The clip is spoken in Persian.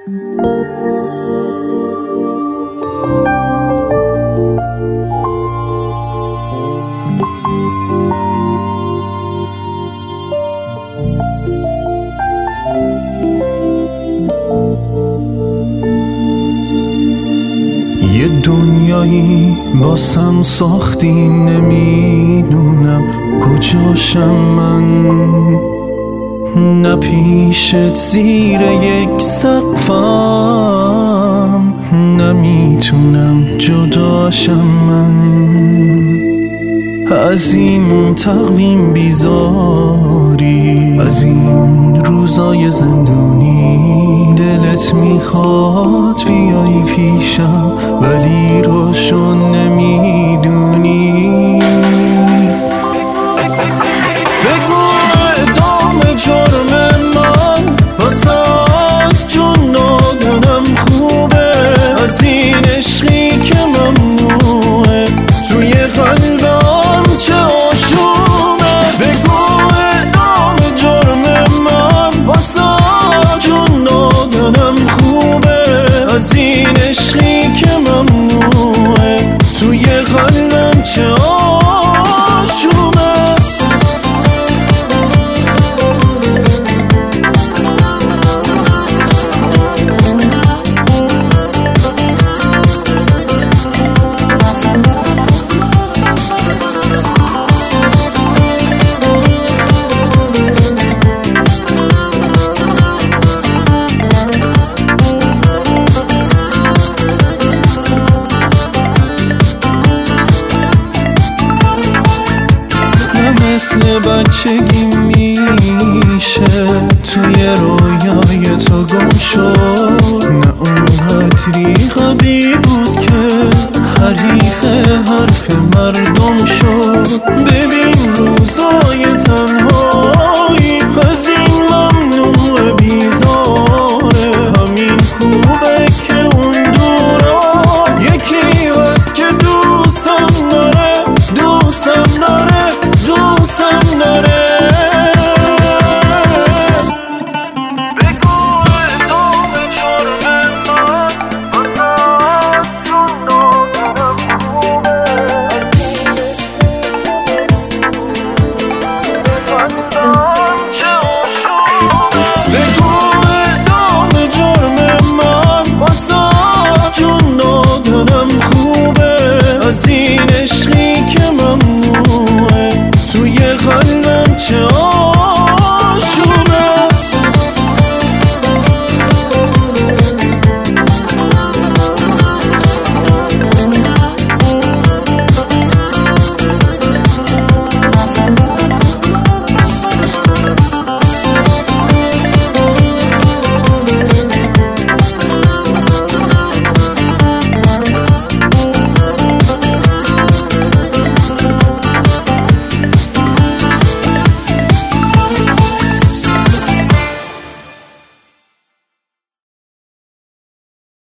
یه دنیایی باسم ساختی، نمیدونم کجاشم من، نه پیشت زیر یک سقفم، نمیتونم جداشم من. از این تقویم بیزاری، از این روزای زندونی، دلت میخواد بیایی پیشم ولی روشن نمیدونی. بگو اعدام جرم من واسه جون نادنم خوبه، از این عشقی که ممنوعه توی قلبم چه آشوبه. بگو اعدام جرم من واسه جون نادنم خوبه، از این عشقی که ممنوعه توی قلبم چه آشوبه. مثل بچگی میشه توی رویای تو گم شد، نه اونقدری قوی بود که حریف حرف مردم شد. ببین روزای